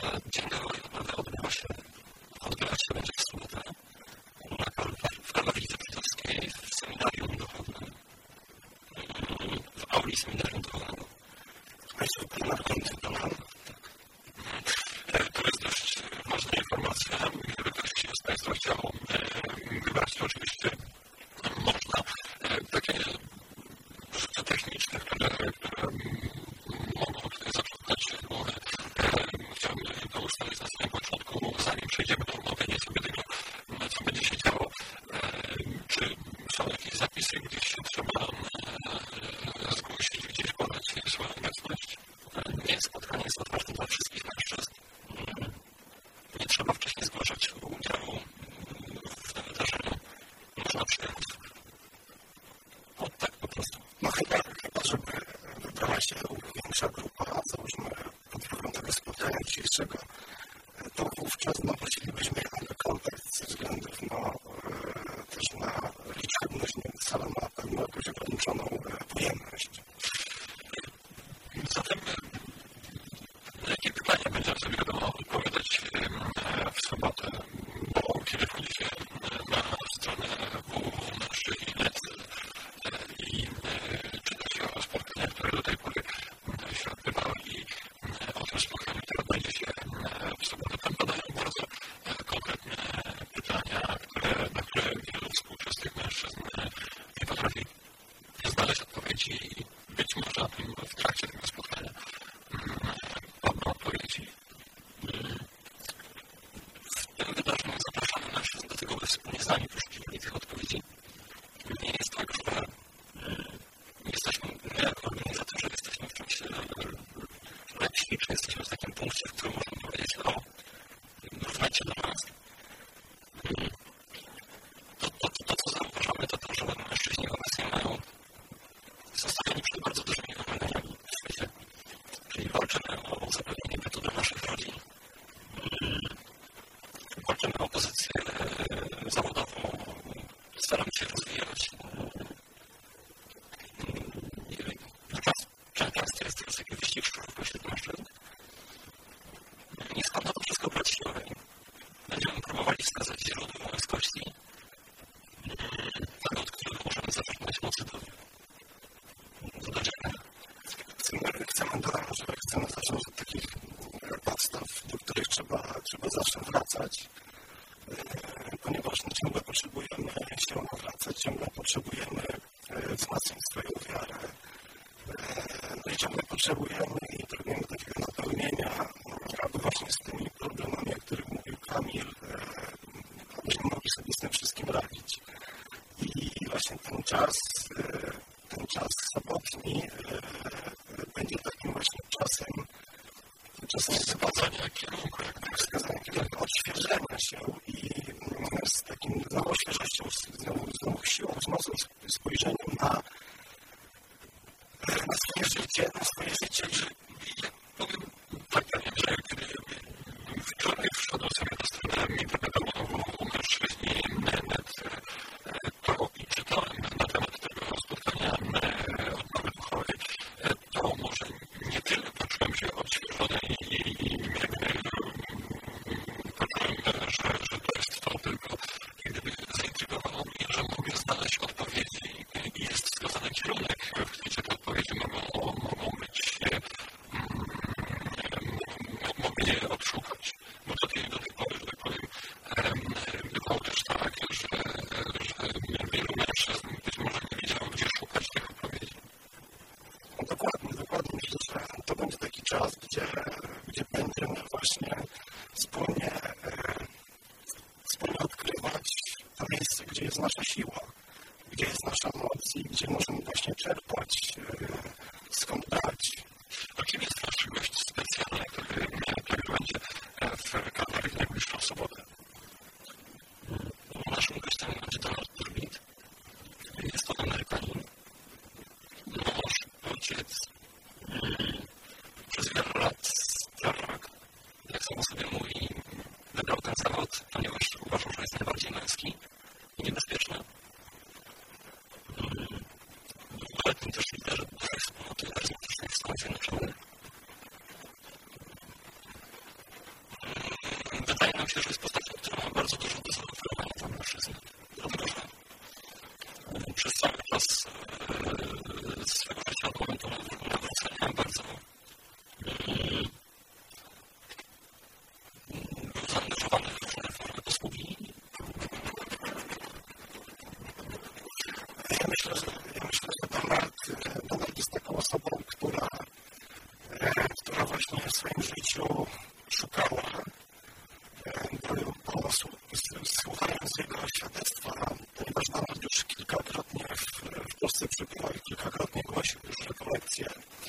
Dzień dobry, odbywać się będzie w sobotę w Kalowidze Kwiatkowskiej w seminarium duchownym, w auli seminarium duchownego. To jest dość ważna informacja. Gdyby ktoś z Państwa chciał wybrać, to oczywiście można. Takie rzeczy techniczne, które mogą tutaj zaprzątać głowę. Chciałbym to ustalić na samym początku, zanim przejdziemy do omówienia sobie tego, co będzie się działo. Czy są jakieś zapisy, gdzieś się trzeba zgłosić, gdzieś podać swoją obecność? Nie, spotkanie jest otwarte dla wszystkich mężczyzn. Nie trzeba wcześniej zgłaszać udziału w tym wydarzeniu. Można przyjechać. O tak po prostu. No chyba żeby wybrała się większa grupa, załóżmy pod wpływem tego spotkania dzisiejszego, to wówczas prosilibyśmy jednak kontakt ze względów też na liczebność między salą a pewną jakąś ograniczoną pojemność. Zatem jakie pytania będziemy sobie wiadomo odpowiadać w sobotę, bo kiedy wchodzi się na stronę www.naszej.net i czyta się o spotkaniach, które do tej pory się odbywały i o tym spotkaniu, które odbędzie się w sobotę, tam padają bardzo konkretne pytania, na które wielu współczesnych mężczyzn nie potrafi znaleźć odpowiedzi i być może w trakcie tego spotkania padną odpowiedzi. W tym wydarzeniu zapraszamy mężczyzn do tego, by wspólnie z nami poszukiwali tych odpowiedzi. Nie jest tak, że jesteśmy, my jako organizatorzy jesteśmy w czymś lepsi, czy jesteśmy w takim punkcie, w którym możemy powiedzieć, równajcie do nas. To, co zauważamy, to to, że mężczyźni obecnie mają zostawieni przed bardzo dużymi wymaganiami w świecie. Czyli walczymy o zapewnienie bytu dla naszych rodzin. Walczymy o pozycję zawodową. Staramy się rozwijać. Często jest teraz taki wyścig szczurów pośród mężczyzn. Nie skąd na to wszystko brać siłę. Będziemy próbowali wskazać źródło męskości, od których możemy zaczerpnąć mocy do działania. Chcemy zacząć od takich podstaw, do których trzeba zawsze wracać, ponieważ ciągle potrzebujemy się nawracać, ciągle potrzebujemy wzmacniać swoją wiarę, i ciągle potrzebujemy i pragniemy takiego napełnienia, aby właśnie z tymi problemami, o których mówił Kamil, abyśmy mogli sobie z tym wszystkim radzić. I właśnie ten czas sobotni będzie takim właśnie czasem wskazania kierunku, odświeżenia się i z takim znowu świeżością, znowu siłą, z mocnym spojrzeniem na swoje życie. Ja powiem tak, że kiedy wczoraj wszedłem sobie na stronę internetową mężczyźni.net, to i czytałem na temat tego spotkania odnowy duchowej, to może nie tyle poczułem się odświeżony i poczułem, że to jest to, tylko gdyby zaintrygowało mnie, że mogę znaleźć odpowiedzi i jest wskazany kierunek, w którym te odpowiedzi mogą być, mogę je odszukać. Bo do tej pory, że tak powiem, bywało też tak, że wielu mężczyzn być może nie wiedziało, gdzie szukać tych odpowiedzi. Dokładnie. Myślę, że to będzie taki czas, gdzie myślę, że jest postacią, która ma bardzo dużo do zaoferowania dla mężczyzn. Dlatego, że przez cały czas swego życia od momentu nawrócenia bardzo był zaangażowany w różne formy posługi. Ja myślę, że Donald jest taką osobą, która właśnie w swoim życiu szukała, słuchając jego świadectwa, ponieważ Donald już kilkakrotnie w Polsce przybywał i kilkakrotnie głosił już rekolekcje.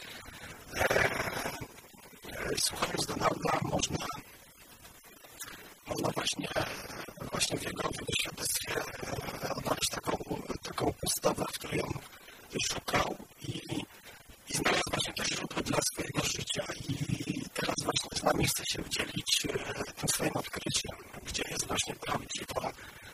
Słuchając Donalda można właśnie w jego świadectwie odnaleźć taką postawę, w której on szukał i znalazł właśnie też źródło dla swojego życia. I teraz właśnie z nami chce się udzielić tym swoim odkryciem, gdzie jest właśnie prawdziwa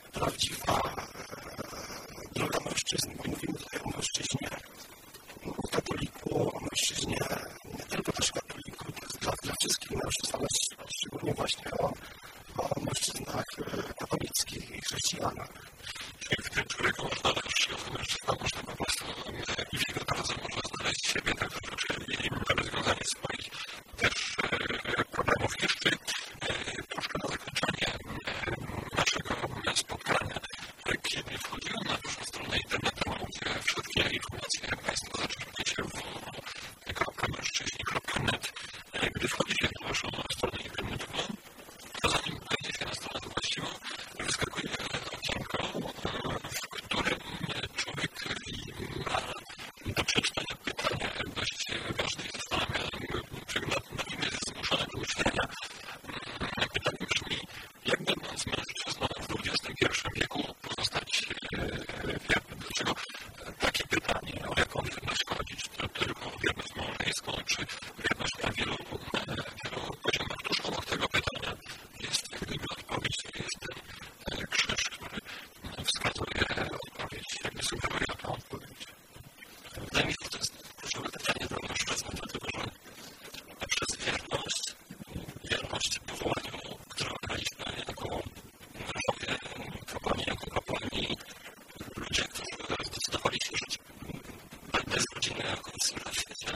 droga mężczyzny. Bo mówimy tutaj o mężczyźnie katoliku, o mężczyźnie nie tylko też katoliku, to jest dla wszystkich mężczyzn, ale szczególnie właśnie o mężczyznach katolickich i chrześcijanach. Czyli w tym człowieku można też, mężczyzna można po prostu i w jego drodze można znaleźć siebie, także czyli rozwiązanie swoich też problemów. Jeszcze troszkę na zakończenie naszego spotkania. Kiedy wchodziłem na waszą stronę internetową, gdzie wszystkie informacje Państwo zaczerpniecie w www.mężczyźni.net, gdy wchodzicie na waszą stronę internetową, to zanim wejdziecie na stronę właściwą, wyskakuje okienko, w którym człowiek ma do przeczytania pytania dość ważne i zastanawia, na nim jest zmuszony do myślenia. Pytanie brzmi, jak będąc mężczyzną w XXI wieku pozostać wiernym? Dlaczego takie pytanie, o jaką wierność chodzi? Czy to tylko wierność małżeńską, czy wierność na wielu poziomach? Tuż obok tego pytania jest jak gdyby odpowiedź, jest ten krzyż, który wskazuje odpowiedź, jakby sugeruje taką odpowiedź. Wydaje mi się, że to jest kluczowe pytanie dla mężczyzny, dlatego że przez wierność powołaniu, które oddaliśmy jako mężowie, kapłani, ludzie, którzy zdecydowali się żyć bez rodziny jako na świecie.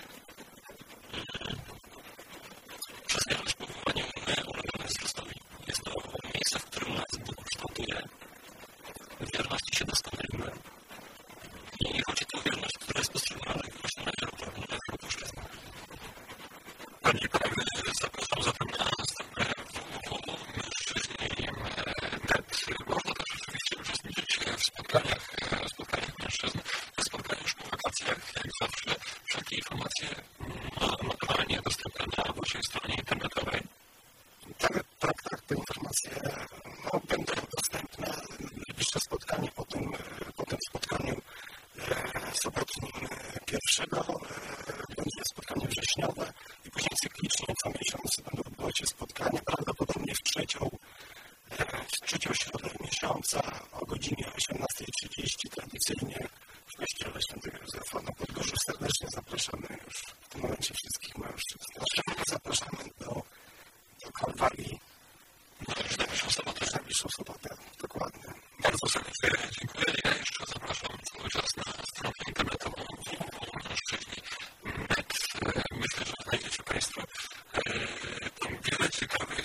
Przez wierność powołaniu my ulegamy wzrostowi. Jest to miejsce, w którym nas Bóg kształtuje. W wierności się doskonalimy. I chodzi tu o wierność, która jest postrzegana właśnie na wielu płaszczyznach. Panie i Panowie, zapraszam zatem na stronę www.mężczyźni.net. Można też oczywiście uczestniczyć w spotkaniach mężczyzn, w spotkaniach już po wakacjach, jak zawsze. Wszelkie informacje naturalnie dostępne na waszej stronie internetowej. Tak, te informacje będą dostępne. Najbliższe spotkanie po tym spotkaniu sobotnim pierwszego będzie spotkanie wrześniowe i później cyklicznie co miesiąc będą odbywać się spotkania, prawdopodobnie w trzecią środę miesiąca o godzinie 18:30 tradycyjnie w kościele Świętego Józefa na Podgórzu. Serdecznie zapraszamy już w tym momencie wszystkich mężczyzn. Zapraszamy do Kalwarii na najbliższą sobotę. Dokładnie. Bardzo serdecznie dziękuję. Ja jeszcze zapraszam cały czas na stronę internetową www.mężczyźni.net. Myślę, że znajdziecie Państwo tam wiele ciekawych